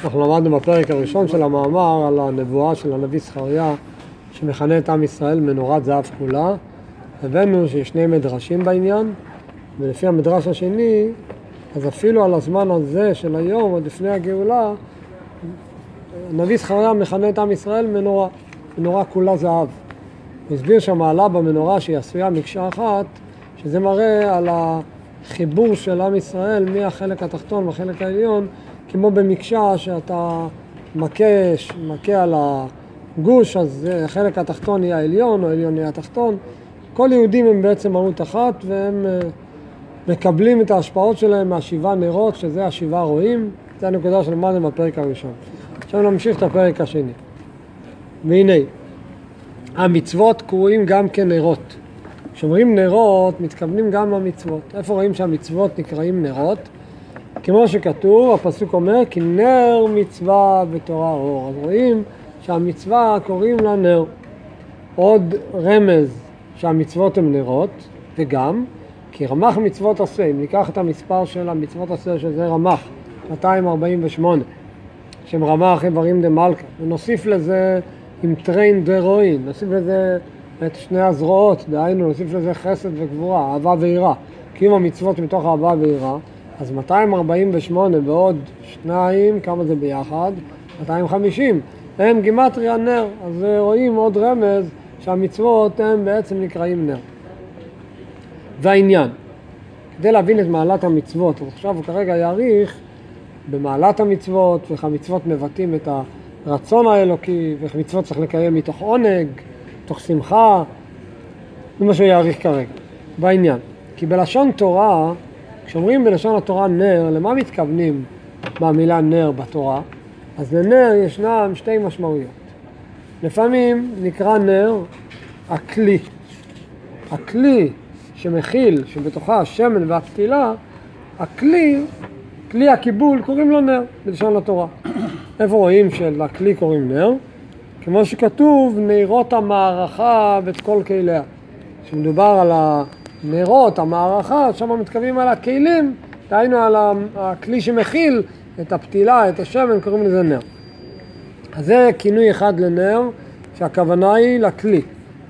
אנחנו למדנו בפרק הראשון של המאמר על הנבואה של הנביא זכריה שמכנה את עם ישראל מנורת זהב כולה. הבאנו שיש שני מדרשים בעניין, ולפי המדרש השני, אז אפילו על הזמן הזה של היום, עוד לפני הגאולה, הנביא זכריה מכנה את עם ישראל מנורה כולה זהב. הוא הסביר שהמעלה במנורה שהיא עשויה מקשה אחת, שזה מראה על החיבור של עם ישראל מהחלק התחתון והחלק העליון, כמו במקשה שאתה מכה על הגוש, אז החלק התחתון יהיה העליון או העליון יהיה התחתון. כל יהודים הם בעצם מהות אחת, והם מקבלים את ההשפעות שלהם מהשבעה נרות, שזה השבעה רועים. זה הנקודה שלמדנו בפרק הראשון. עכשיו נמשיך את הפרק השני. והנה, המצוות קרואים גם כנרות. כשאומרים נרות, מתכוונים גם למצוות. איפה רואים שהמצוות נקראים נרות? כמו שכתוב, הפסוק אומר, כי נר מצווה בתורה אור. אז רואים שהמצווה קוראים לה נר. עוד רמז שהמצוות הן נרות, וגם, כי רמ"ח מצוות עשה, אם ניקח את המספר של המצוות עשה, שזה רמ"ח, 248, שהם רמ"ח איברים דמלכה, ונוסיף לזה עם טריין דרואין, נוסיף לזה את שני הזרועות, דהיינו נוסיף לזה חסד וגבורה, אהבה ויראה. קיום המצוות מתוך אהבה ויראה, אז 248 ועוד שניים, כמה זה ביחד? 250. הם גימטריה נר, אז רואים עוד רמז שהמצוות הם בעצם נקראים נר. והעניין, כדי להבין את מעלת המצוות, עכשיו הוא כרגע יעריך במעלת המצוות, ואיך המצוות מבטאים את הרצון האלוקי, ואיך מצוות צריך לקיים מתוך עונג, מתוך שמחה, זה מה שהוא יעריך כרגע. בעניין, כי בלשון תורה, כשאומרים בלשון התורה נר, למה מתכוונים במילה נר בתורה? אז לנר ישנם שתי משמעויות. לפעמים נקרא נר הכלי. הכלי שמכיל, שבתוכה השמן והפתילה, הכלי, כלי הקיבול, קוראים לו נר בלשון התורה. איפה רואים שלכלי קוראים נר? כמו שכתוב, נרות המערכה ואת כל כליה. כשמדובר על הנרות, המערכה, שם מתכוונים על הכלים, דהיינו על הכלי שמכיל את הפתילה, את השמן, קוראים לזה נר. אז זה כינוי אחד לנר, שהכוונה היא לכלי.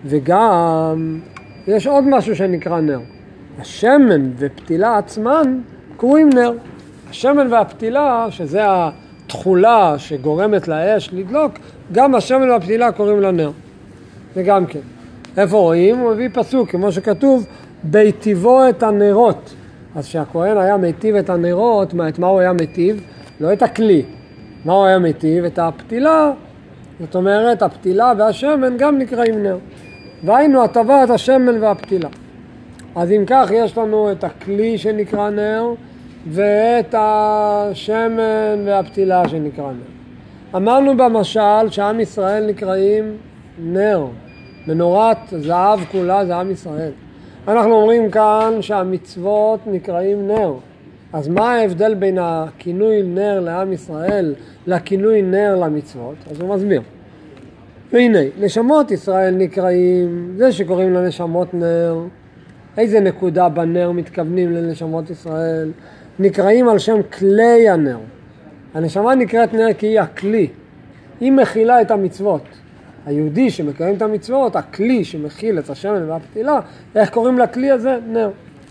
וגם יש עוד משהו שנקרא נר. השמן ופתילה עצמן קוראים נר. השמן והפתילה, שזה התכולה שגורמת לאש לדלוק, גם השמן והפתילה קוראים לה נר. זה גם כן. איפה רואים? הוא מביא פסוק, כמו שכתוב, ביטיבו את הנרות. אז שהכהן היה מיטיב את הנרות, את מה הוא היה מיטיב? לא את הכלי. מה הוא היה מיטיב? את הפתילה. זאת אומרת, הפתילה והשמן גם נקראים נר. והיינו הטבת השמן והפתילה. אז אם כך, יש לנו את הכלי שנקרא נר, ואת השמן והפתילה שנקרא נר. אמרנו במשל שעם ישראל נקראים נר. מנורת זהב כולה זה עם ישראל. אנחנו אומרים כאן שהמצוות נקראים נר. אז מה ההבדל בין הכינוי נר לעם ישראל לכינוי נר למצוות? אז הוא מסביר. והנה, נשמות ישראל נקראים, זה שקוראים לנשמות נר. איזה נקודה בנר מתכוונים לנשמות ישראל? נקראים על שם כלי הנר. הנשמה נקראת נר כי היא הכלי. היא מכילה את המצוות. היהודי שמקיים את המצוות, הכלי שמכיל את השמן והפתילה, איך קוראים לכלי הזה? נר.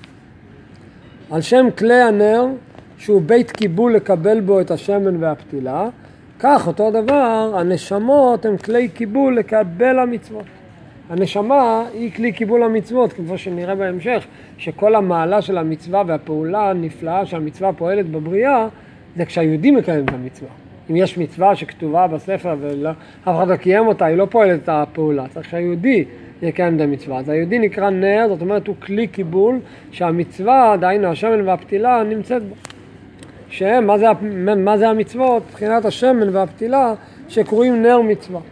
על שם כלי הנר, שהוא בית קיבול לקבל בו את השמן והפתילה, כך אותו דבר, הנשמות הם כלי קיבול לקבל המצוות. הנשמה היא כלי קיבול המצוות, כמו שנראה בהמשך, שכל המעלה של המצווה והפעולה הנפלאה שהמצווה פועלת בבריאה, זה כשהיהודי מקיים את המצווה. אם יש מצווה שכתובה בספר ואף אחד לא קיים אותה, היא לא פועלת את הפעולה. צריך שהיהודי יקיים את המצווה. אז היהודי נקרא נר, זאת אומרת הוא כלי קיבול שהמצווה, דהיינו השמן והפתילה, נמצאת בו. שהם, מה זה המצוות? מבחינת השמן והפתילה שקוראים נר מצווה.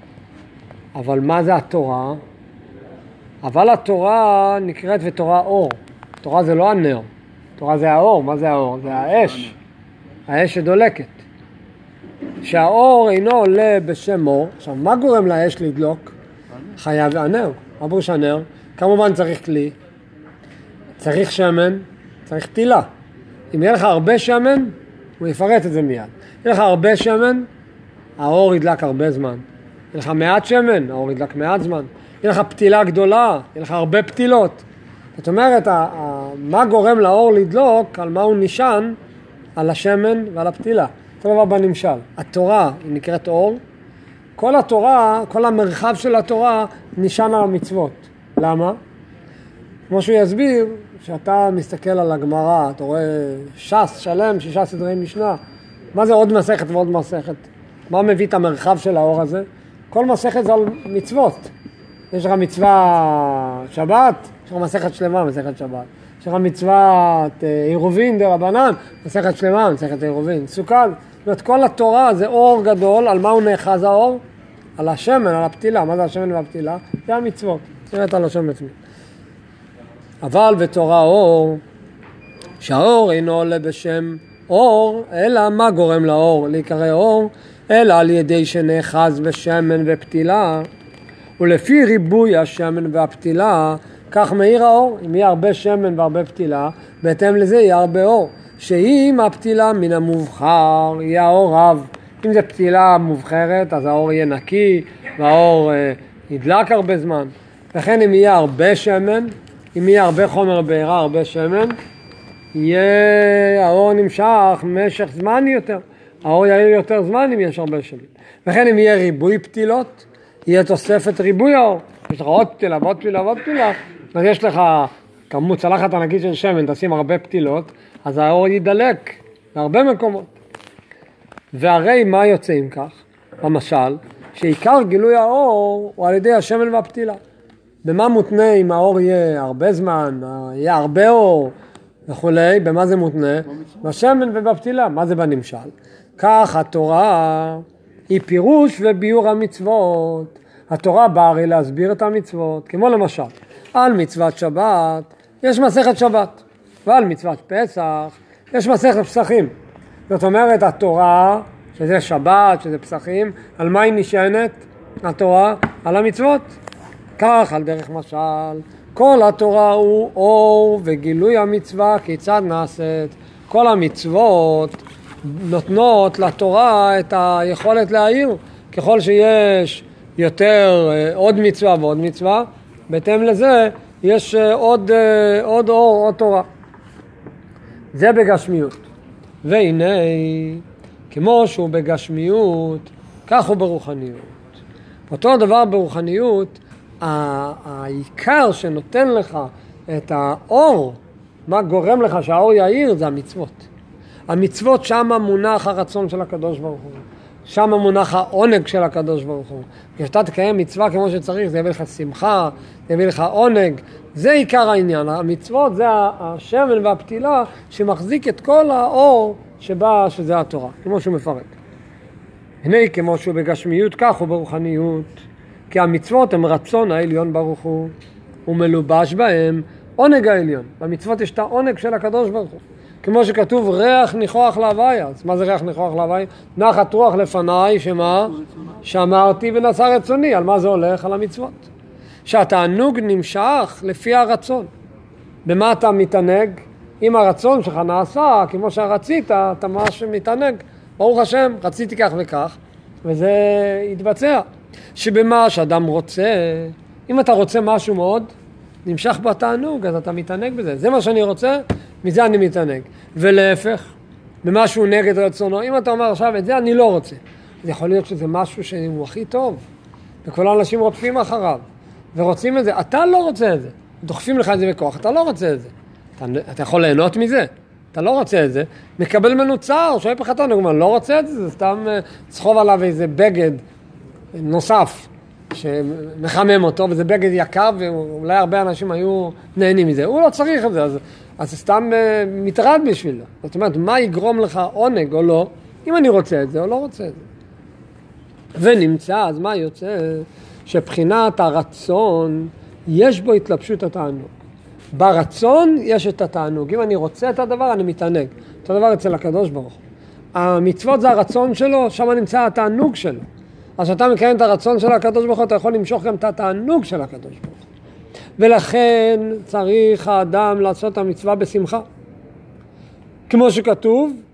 אבל מה זה התורה? אבל התורה נקראת ותורה אור. תורה זה לא הנר. תורה זה האור. מה זה האור? זה האש. האש שדולקת. שהאור אינו עולה בשם אור. עכשיו, מה גורם לאש לדלוק? חייב הנר. מה פירוש הנר? כמובן צריך כלי. צריך שמן. צריך פתילה. אם יהיה לך הרבה שמן, הוא יפרט את זה מיד. יהיה לך הרבה שמן, האור ידלק הרבה זמן. יהיה לך מעט שמן, האור ידלק מעט זמן. יהיה לך פתילה גדולה, יהיה לך הרבה פתילות. זאת אומרת, מה גורם לאור לדלוק, על מה הוא נשען, על השמן ועל הפתילה. זה דבר בנמשל. התורה היא נקראת אור. כל התורה, כל המרחב של התורה נשען על המצוות. למה? כמו שהוא יסביר, שאתה מסתכל על הגמרא, אתה רואה ש"ס שלם, 6 סדרי משנה. מה זה עוד מסכת ועוד מסכת? מה מביא את המרחב של האור הזה? כל מסכת זה על מצוות. יש לך מצווה שבת, יש לך מסכת שלמה, מסכת שבת. יש לך מצוות עירובין דרבנן, מסכת שלמה, מסכת עירובין. סוכה, זאת אומרת, כל התורה זה אור גדול, על מה הוא נאחז האור? על השמן, על הפתילה. מה זה השמן והפתילה? זה המצוות. נראית על השם בפנים. אבל בתורה אור, שהאור אינו עולה בשם אור, אלא מה גורם לאור להיקרא אור? אלא על ידי שנאחז בשמן ופתילה, ולפי ריבוי השמן והפתילה, כך מאיר האור. אם יהיה הרבה שמן והרבה פתילה, בהתאם לזה יהיה הרבה אור. שאם הפתילה מן המובחר, יהיה האור רב. אם זה פתילה מובחרת, אז האור יהיה נקי, והאור ידלק הרבה זמן. לכן אם יהיה הרבה שמן, אם יהיה הרבה חומר בעירה, הרבה שמן, יהיה האור נמשך משך זמן יותר. האור יאיר יותר זמן אם יש הרבה שמן. לכן אם יהיה ריבוי פתילות, יהיה תוספת ריבוי האור. יש לך עוד פתילה ועוד פתילה ועוד פתילה, אז יש לך כמות צלחת ענקית של שמן, תשים הרבה פתילות, אז האור ידלק בהרבה מקומות. והרי מה יוצא עם כך? למשל, שעיקר גילוי האור הוא על ידי השמן והפתילה. במה מותנה אם האור יהיה הרבה זמן, יהיה הרבה אור וכולי, במה זה מותנה? בשמן ובפתילה. מה זה בנמשל? כך התורה היא פירוש וביור המצוות. התורה באה הרי להסביר את המצוות, כמו למשל, על מצוות שבת יש מסכת שבת, ועל מצוות פסח יש מסכת פסחים. זאת אומרת, התורה, שזה שבת, שזה פסחים, על מה היא נשענת? התורה על המצוות. כך על דרך משל, כל התורה הוא אור וגילוי המצווה כיצד נעשית. כל המצוות נותנות לתורה את היכולת להעיר. ככל שיש יותר עוד מצווה ועוד מצווה, בהתאם לזה יש עוד אור, עוד תורה. זה בגשמיות. והנה, כמו שהוא בגשמיות, כך הוא ברוחניות. אותו דבר ברוחניות, העיקר שנותן לך את האור, מה גורם לך שהאור יאיר, זה המצוות. המצוות שם מונח הרצון של הקדוש ברוך הוא. שם מונח העונג של הקדוש ברוך הוא. כשאתה תקיים מצווה כמו שצריך, זה יביא לך שמחה, זה יביא לך עונג. זה עיקר העניין. המצוות זה השמן והפתילה שמחזיק את כל האור שבא, שזה התורה, כמו שהוא מפרט. הנה כמו שהוא בגשמיות, כך הוא ברוחניות. כי המצוות הם רצון העליון ברוך הוא, ומלובש בהם עונג העליון. במצוות יש את העונג של הקדוש ברוך הוא. כמו שכתוב ריח ניחוח להוויה. אז מה זה ריח ניחוח להוויה? נחת רוח לפניי, שמה? שאמרתי ונעשה רצוני. על מה זה הולך? על המצוות. שהתענוג נמשך לפי הרצון. במה אתה מתענג? אם הרצון שלך נעשה, כמו שרצית, אתה ממש מתענג. ברוך השם, רציתי כך וכך, וזה יתבצע. שבמה שאדם רוצה, אם אתה רוצה משהו מאוד, נמשך בתענוג, אז אתה מתענג בזה. זה מה שאני רוצה, מזה אני מתענג. ולהפך, במשהו נגד רצונו, אם אתה אומר עכשיו את זה אני לא רוצה, אז יכול להיות שזה משהו שהוא הכי טוב, וכל האנשים רודפים אחריו, ורוצים את זה, אתה לא רוצה את זה, דוחפים לך את זה בכוח, אתה לא רוצה את זה. אתה יכול ליהנות מזה, אתה לא רוצה את זה, מקבל ממנו צער, שואף לך תענוג, הוא לא רוצה את זה, זה סתם צחוב עליו איזה בגד נוסף, שמחמם אותו, וזה בגד יקר, ואולי הרבה אנשים היו נהנים מזה. הוא לא צריך את זה, אז זה סתם מתרד בשבילו. זאת אומרת, מה יגרום לך עונג או לא, אם אני רוצה את זה או לא רוצה את זה. ונמצא, אז מה יוצא? שבחינת הרצון, יש בו התלבשות התענוג. ברצון יש את התענוג. אם אני רוצה את הדבר, אני מתענג. את הדבר אצל הקדוש ברוך הוא. המצוות זה הרצון שלו, שם נמצא התענוג שלו. אז כשאתה מקיים את הרצון של הקדוש ברוך הוא, אתה יכול למשוך גם את התענוג של הקדוש ברוך הוא. ולכן צריך האדם לעשות את המצווה בשמחה. כמו שכתוב,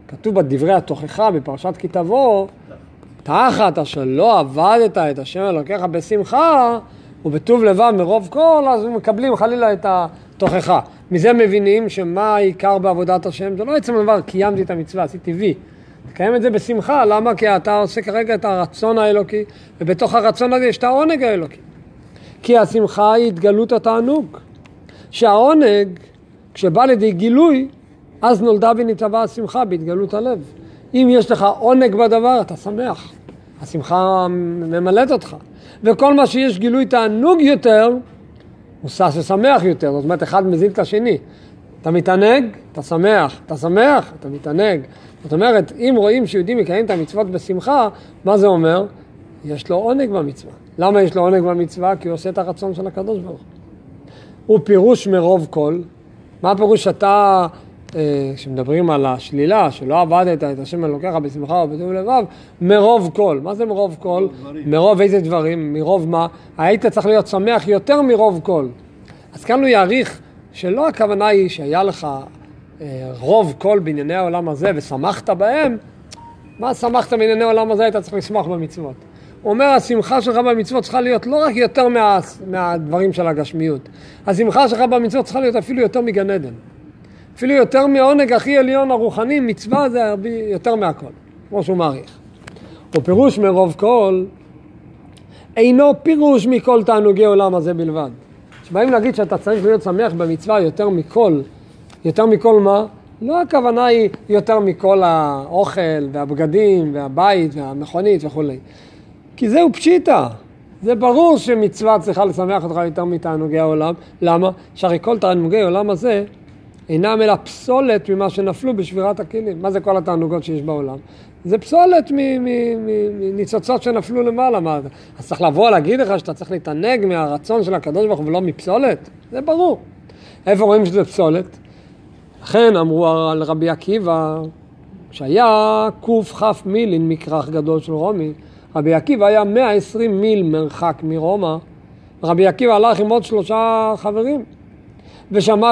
כתוב בדברי התוכחה בפרשת כי תבוא, תחת אשר לא עבדת את השם אלוקיך בשמחה, ובטוב לבב מרוב כל, אז מקבלים חלילה את התוכחה. מזה מבינים שמה העיקר בעבודת השם? זה לא עצם דבר, קיימתי את המצווה, עשיתי וי. תקיים את זה בשמחה, למה? כי אתה עושה כרגע את הרצון האלוקי, ובתוך הרצון הזה יש את העונג האלוקי. כי השמחה היא התגלות התענוג. שהעונג, כשבא לידי גילוי, אז נולדה ונתהווה השמחה בהתגלות הלב. אם יש לך עונג בדבר, אתה שמח. השמחה ממלאת אותך. וכל מה שיש גילוי תענוג יותר, הוא שמח יותר. זאת אומרת, אחד מזין את השני. אתה מתענג, אתה שמח. אתה שמח, אתה מתענג. זאת אומרת, אם רואים שיהודים מקיים את המצוות בשמחה, מה זה אומר? יש לו עונג במצווה. למה יש לו עונג במצווה? כי הוא עושה את הרצון של הקדוש ברוך הוא. פירוש מרוב כל. מה הפירוש שאתה, כשמדברים על השלילה, שלא עבדת את השם אלוקיך בשמחה ובטוב לבב, מרוב כל. מה זה מרוב כל? מרוב איזה דברים? מרוב מה? היית צריך להיות שמח יותר מרוב כל. אז כאן הוא יעריך שלא הכוונה היא שהיה לך רוב כל בענייני העולם הזה ושמחת בהם. מה שמחת בענייני העולם הזה? היית צריך לשמוח במצוות. הוא אומר, השמחה שלך במצוות צריכה להיות לא רק יותר מהדברים של הגשמיות. השמחה שלך במצוות צריכה להיות אפילו יותר מגן עדן. אפילו יותר מהעונג הכי עליון הרוחני, מצווה זה יותר מהכל, כמו שהוא מעריך. ופירוש מרוב כל, אינו פירוש מכל תענוגי עולם הזה בלבד. שבאים להגיד שאתה צריך להיות שמח במצווה יותר מכל, יותר מכל מה? לא הכוונה היא יותר מכל האוכל והבגדים והבית והמכונית וכו'. כי זהו פשיטה. זה ברור שמצווה צריכה לשמח אותך יותר מתענוגי העולם. למה? שהרי כל תענוגי העולם הזה אינם אלא פסולת ממה שנפלו בשבירת הכלים. מה זה כל התענוגות שיש בעולם? זה פסולת מניצוצות שנפלו למעלה. אז צריך לבוא להגיד לך שאתה צריך להתענג מהרצון של הקדוש ברוך הוא ולא מפסולת? זה ברור. איפה רואים שזה פסולת? לכן אמרו על רבי עקיבא, שהיה כף מילין מכרך גדול של רומי, רבי עקיבא היה 120 מיל מרחק מרומא, רבי עקיבא הלך עם עוד 3 חברים, ושמע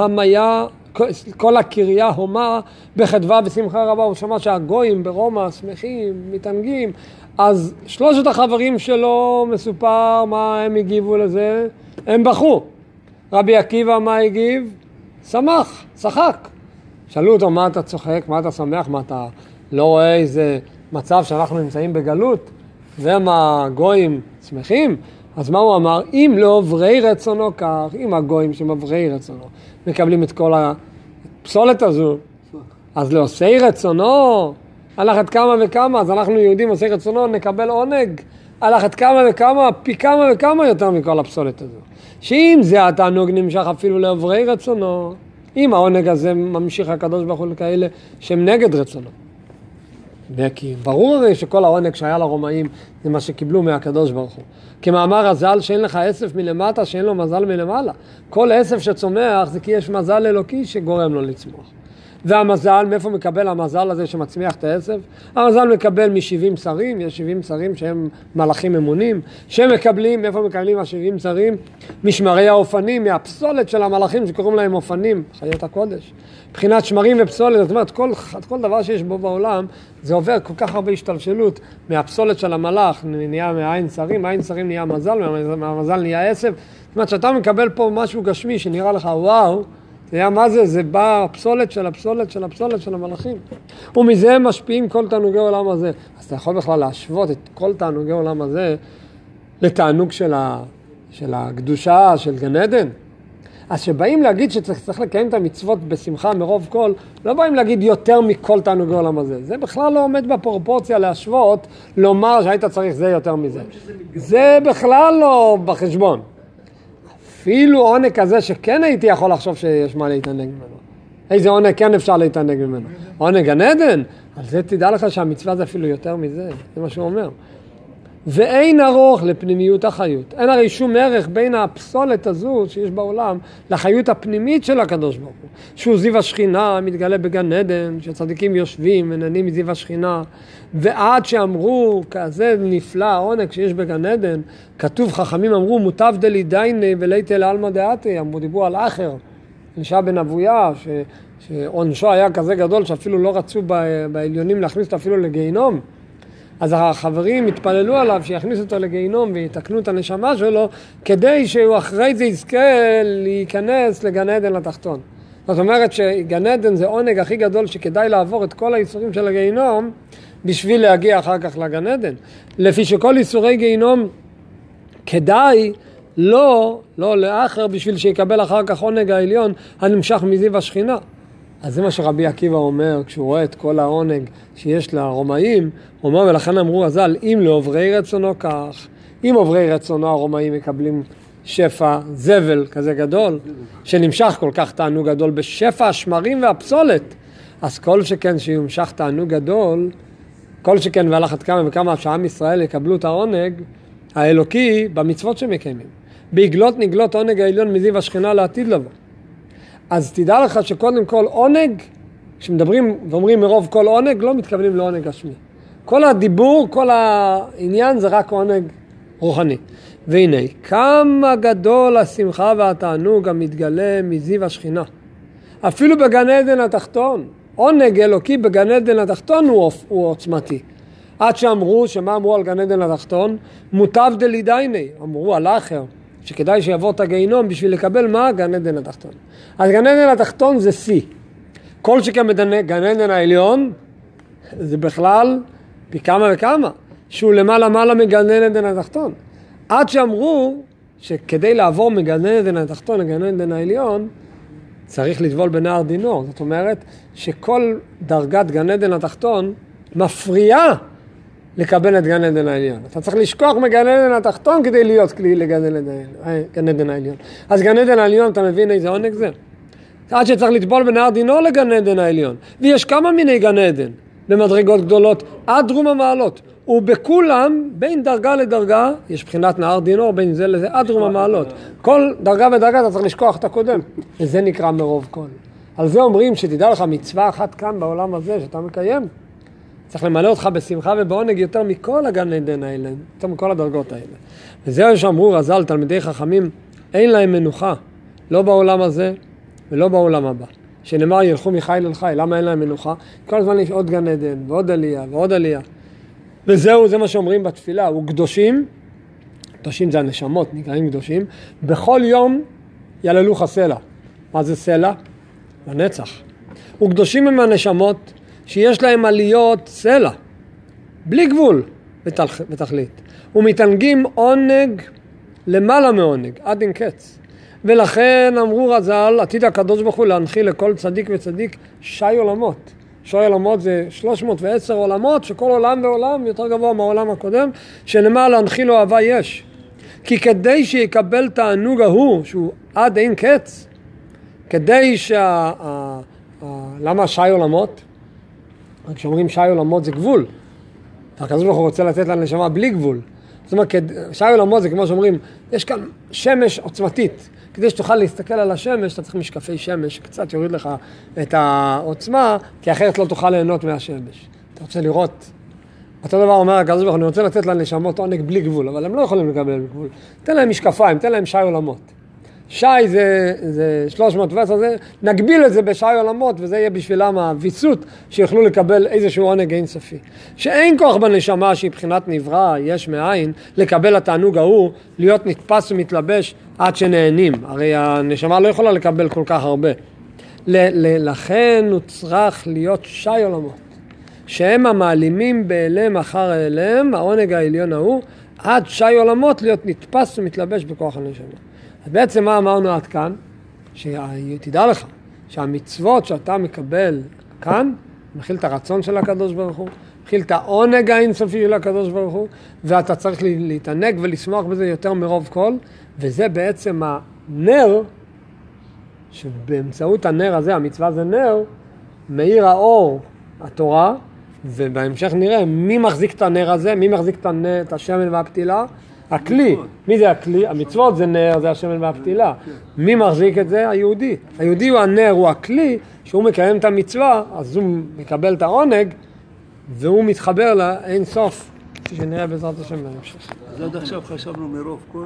כל הקריה הומה בחדווה ושמחה רבה, הוא שמע שהגויים ברומא שמחים, מתענגים, אז 3 החברים שלו מסופר מה הם הגיבו לזה, הם בכו. רבי עקיבא מה הגיב? שמח, צחק. שאלו אותו מה אתה צוחק, מה אתה שמח, מה אתה לא רואה איזה מצב שאנחנו נמצאים בגלות, והם הגויים שמחים? אז מה הוא אמר? אם לא עוברי רצונו כך, אם הגויים שמעברי רצונו מקבלים את כל הפסולת הזו, אז לעושי רצונו, הלכת כמה וכמה, אז אנחנו יהודים עושי רצונו נקבל עונג, הלכת כמה וכמה, פי כמה וכמה יותר מכל הפסולת הזו. שאם זה התענוג נמשך אפילו לעוברי רצונו, אם העונג הזה ממשיך הקדוש ברוך הוא לכאלה שהם נגד רצונו. כי ברור הרי שכל העונג שהיה לרומאים זה מה שקיבלו מהקדוש ברוך הוא. כמאמר הזל שאין לך עשף מלמטה שאין לו מזל מלמעלה. כל עשף שצומח זה כי יש מזל אלוקי שגורם לו לצמוח. והמזל, מאיפה מקבל המזל הזה שמצמיח את העשב? המזל מקבל מ70 שרים, יש 70 שרים שהם מלאכים אמונים, שהם מקבלים, מאיפה מקבלים ה70 שרים? משמרי האופנים, מהפסולת של המלאכים שקוראים להם אופנים, חיות הקודש. מבחינת שמרים ופסולת, זאת אומרת, כל דבר שיש בו בעולם, זה עובר כל כך הרבה השתלשלות מהפסולת של המלאך, נהיה מהעין שרים, מהעין שרים נהיה מזל, מהמזל נהיה עשב. זאת אומרת, שאתה מקבל פה משהו גשמי שנראה לך, וואו, אתה יודע מה זה? זה בא הפסולת של הפסולת של הפסולת של המלאכים. ומזה משפיעים כל תענוגי העולם הזה. אז אתה יכול בכלל להשוות את כל תענוגי העולם הזה לתענוג של הקדושה, של גן עדן. אז שבאים להגיד שצריך לקיים את המצוות בשמחה מרוב כל, לא באים להגיד יותר מכל תענוגי העולם הזה. זה בכלל לא עומד בפרופורציה להשוות, לומר שהיית צריך זה יותר מזה. זה בכלל לא בחשבון. אפילו עונג כזה שכן הייתי יכול לחשוב שיש מה להתענג ממנו. איזה עונג כן אפשר להתענג ממנו? עונג גן עדן? על זה תדע לך שהמצווה זה אפילו יותר מזה. זה מה שהוא אומר. ואין ארוך לפנימיות החיות. אין הרי שום ערך בין הפסולת הזו שיש בעולם לחיות הפנימית של הקדוש ברוך הוא. שהוא זיו השכינה, מתגלה בגן עדן, שצדיקים יושבים ונהנים מזיו השכינה. ועד שאמרו, כזה נפלא עונג שיש בגן עדן, כתוב חכמים אמרו, מוטב דלי דייני וליטה לעלמא דעתי, אמרו דיברו על אחר, אלישע בן אבויה, שעונשו היה כזה גדול שאפילו לא רצו בעליונים להכניס אותו אפילו לגיהינום, אז החברים התפללו עליו שיכניסו אותו לגיהינום ויתקנו את הנשמה שלו, כדי שהוא אחרי זה יזכה להיכנס לגן עדן לתחתון. זאת אומרת שגן עדן זה עונג הכי גדול שכדאי לעבור את כל האיסורים של הגיהינום בשביל להגיע אחר כך לגן עדן. לפי שכל איסורי גיהינום כדאי לא לאחר בשביל שיקבל אחר כך עונג העליון הנמשך מזיו השכינה. אז זה מה שרבי עקיבא אומר כשהוא רואה את כל העונג שיש לרומאים, הוא אומר ולכן אמרו הז"ל, אם לעוברי רצונו כך, אם עוברי רצונו הרומאים מקבלים שפע זבל כזה גדול, שנמשך כל כך תענוג גדול בשפע השמרים והפסולת, אז כל שכן שימשך תענוג גדול, כל שכן והלך עד כמה וכמה שעם ישראל יקבלו את העונג האלוקי במצוות שמקיימים. בעגלות נגלות עונג העליון מזיו השכינה לעתיד לבוא. אז תדע לך שקודם כל עונג, כשמדברים ואומרים מרוב כל עונג, לא מתכוונים לעונג השמי. כל הדיבור, כל העניין זה רק עונג רוחני. והנה, כמה גדול השמחה והתענוג המתגלה מזיו השכינה. אפילו בגן עדן התחתון, עונג אלוקי בגן עדן התחתון הוא עוצמתי. עד שאמרו, שמה אמרו על גן עדן התחתון? מוטב דלידייני, אמרו על האחר, שכדאי שיעבור את הגיהינום בשביל לקבל מה? גן עדן התחתון. אז גן עדן התחתון זה שיא. כל שכן גן עדן העליון, זה בכלל פי כמה וכמה, שהוא למעלה מגן עדן התחתון. עד שאמרו שכדי לעבור מגן עדן התחתון לגן עדן העליון, צריך לטבול בנהר דינור. זאת אומרת שכל דרגת גן עדן התחתון מפריעה לקבל את גן עדן העליון. אתה צריך לשכוח מגן עדן התחתון כדי להיות כלי לגן עדן העליון. אז גן עדן העליון, אתה מבין איזה עונג זה? עד שצריך לטבול בנהר דינור לגן עדן העליון. ויש כמה מיני גן עדן במדרגות גדולות עד דרום המעלות. ובכולם, בין דרגה לדרגה, יש בחינת נהר דינור, בין זה לזה עד דרום המעלות. כל דרגה ודרגה אתה צריך לשכוח את הקודם. וזה נקרא מרוב כל. על זה אומרים שתדע לך מצווה אחת כאן בעולם הזה שאתה מקיים. צריך למלא אותך בשמחה ובעונג יותר מכל הגן עדן האלה, יותר מכל הדרגות האלה. וזהו שאמרו רז"ל, תלמידי חכמים, אין להם מנוחה, לא בעולם הזה ולא בעולם הבא. שנאמר ילכו מחיל אל חיל, למה אין להם מנוחה? כל הזמן יש עוד גן עדן ועוד עלייה ועוד עלייה. וזהו, זה מה שאומרים בתפילה, וקדושים, קדושים זה הנשמות, נקראים קדושים, בכל יום יללוך סלע. מה זה סלע? לנצח. וקדושים הם הנשמות שיש להם עליות סלע, בלי גבול בתכלית. ומתענגים עונג למעלה מעונג, עד אין קץ. ולכן אמרו רז"ל, עתיד הקדוש ברוך הוא להנחיל לכל צדיק וצדיק שי עולמות. שי עולמות זה 310 עולמות, שכל עולם ועולם יותר גבוה מהעולם הקודם, שנאמר להנחיל לו אהבה יש. כי כדי שיקבל תענוג ההוא, שהוא עד אין קץ, כדי למה שי עולמות? כשאומרים שי עולמות זה גבול. הקדוש ברוך הוא רוצה לתת לנשמה בלי גבול. זאת אומרת, שי עולמות זה כמו שאומרים, יש כאן שמש עוצמתית. כדי שתוכל להסתכל על השמש, אתה צריך משקפי שמש, שקצת יוריד לך את העוצמה, כי אחרת לא תוכל ליהנות מהשמש. אתה רוצה לראות. אותו דבר אומר הקדוש ברוך הוא, אני רוצה לתת לנשמות עונג בלי גבול, אבל הם לא יכולים לקבל גבול. תן להם משקפיים, תן להם שי עולמות. שי זה 310, נגביל את זה בשי עולמות, וזה יהיה בשבילם הוויסות שיוכלו לקבל איזשהו עונג אינסופי. שאין כוח בנשמה שהיא בחינת נברא, יש מאין, לקבל התענוג ההוא, להיות נתפס ומתלבש עד שנהנים. הרי הנשמה לא יכולה לקבל כל כך הרבה. לכן הוא צריך להיות שי עולמות, שהם המעלימים באלם אחר האלם, העונג העליון ההוא, עד שי עולמות להיות נתפס ומתלבש בכוח הנשמה. אז בעצם מה אמרנו עד כאן? שתדע לך שהמצוות שאתה מקבל כאן, מכיל את הרצון של הקדוש ברוך הוא, מכיל את העונג האינסופי של הקדוש ברוך הוא, ואתה צריך להתענג ולשמוח בזה יותר מרוב כל, וזה בעצם הנר, שבאמצעות הנר הזה, המצווה זה נר, מאיר האור התורה, ובהמשך נראה מי מחזיק את הנר הזה, מי מחזיק את השמן והפתילה, הכלי. מי זה הכלי? המצוות זה נר, זה השמן והפתילה. מי מחזיק את זה? היהודי. היהודי הוא הנר, הוא הכלי, שהוא מקיים את המצווה, אז הוא מקבל את העונג, והוא מתחבר לאין סוף, כפי שנראה בעזרת השם בהמשך. אז עד עכשיו חשבנו מרוב כל